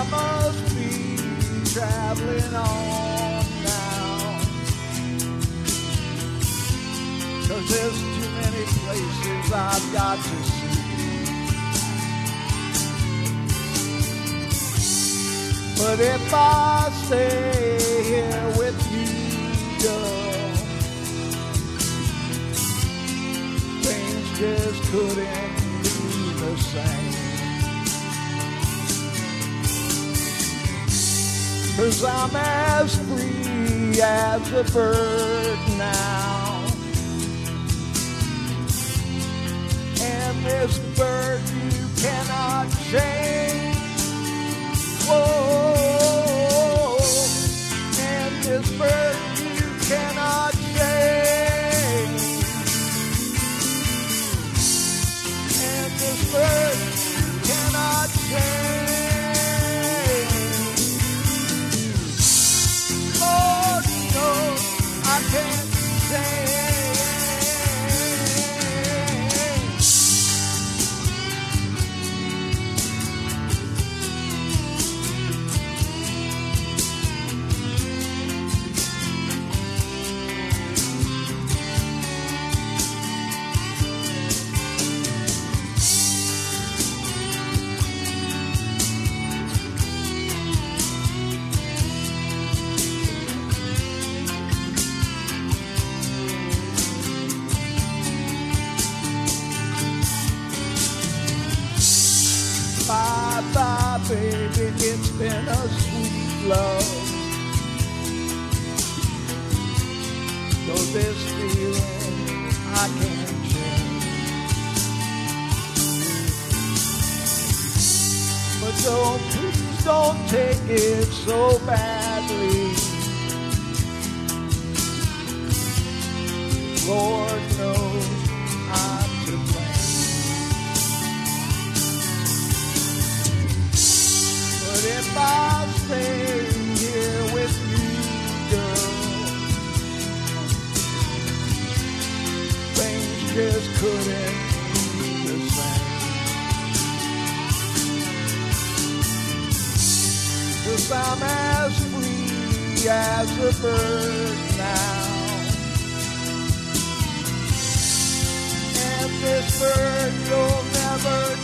must be traveling on now, 'cause there's too many places I've got to see. But if I stay here with you, girl, things just couldn't be the same. 'Cause I'm as free as a bird now, and this bird you cannot change. Whoa, and this bird you cannot change, and this bird you cannot change. Lord knows I can't change. Bye-bye, baby, it's been a sweet love. Though this feeling I can't change. But please don't take it so badly. Lord knows I'm to blame. But if I stay here with you, girl, things just couldn't be the same. 'Cause I'm as free as a bird now, and this bird you'll never